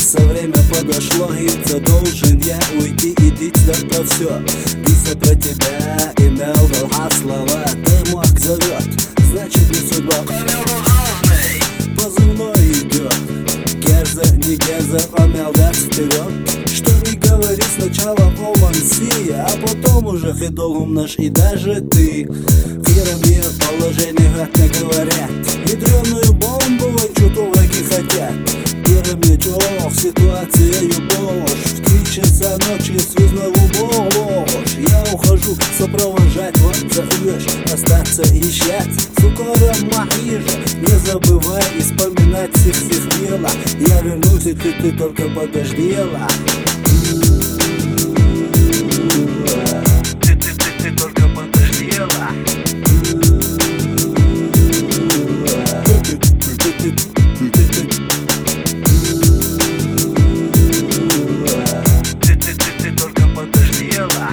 кажется, время подошло, и ты должен я уйти, иди только все. Писать про тебя имел долга слова, ты мог зовет, значит не судьба. Позывной идет, Герза, не Герза, омел даст вперед. Что не говори, сначала Омансия, а потом уже хидолум наш и даже ты. Хиромир положение, как не говорят, ядреную бомбу что-то враги хотят. Пирамидов, ситуация ложь, в 3 часа ночи связной ложь. Я ухожу сопровождать, вот зовешь, остаться ищать. Сукора Махижа, не забывай и вспоминать всех мила. Я вернусь, и ты только подождела. Ты только подождела. Ты только подождела.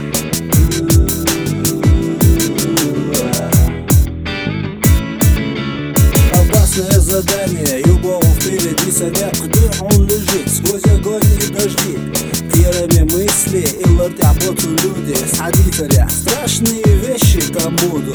Опасное задание, любого впереди совет, где он лежит сквозь огонь и дожди. Пьерами мысли и лортяпоту люди с одителя. Страшные вещи там будут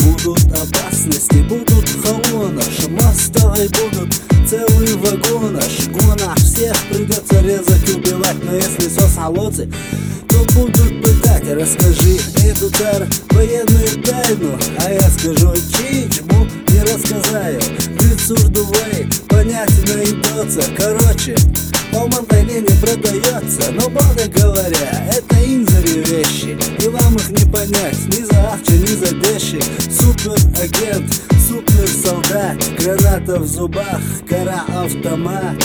опасности, будут холоны, мостовые будут целые вагоны. Шгонах всех придется резать, убивать, но если сосолоцы, то будут пытать. Расскажи, Эдукар, военную тайну, а я скажу, чему не рассказаю. Бицурдувей, понятно идется. Короче, Оман войне не продается, но правда говоря, это инзари вещи, и вам их не понять ни за Ахча, ни за Деши. Супер-агент, супер-солдат, граната в зубах, кора автомат.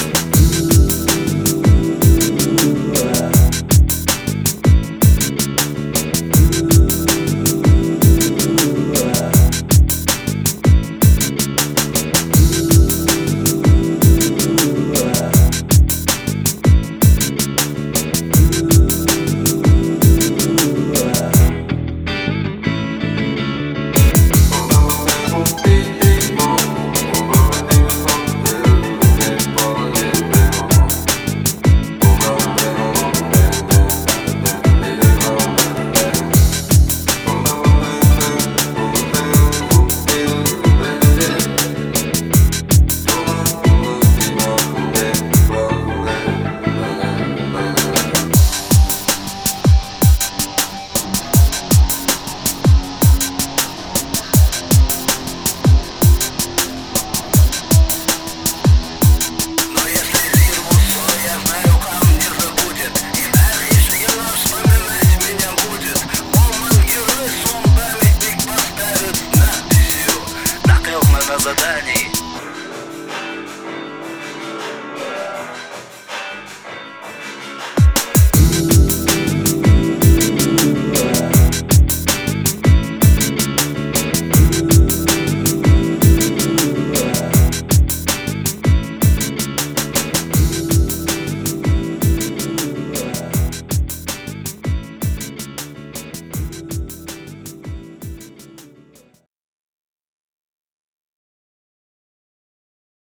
Заданий.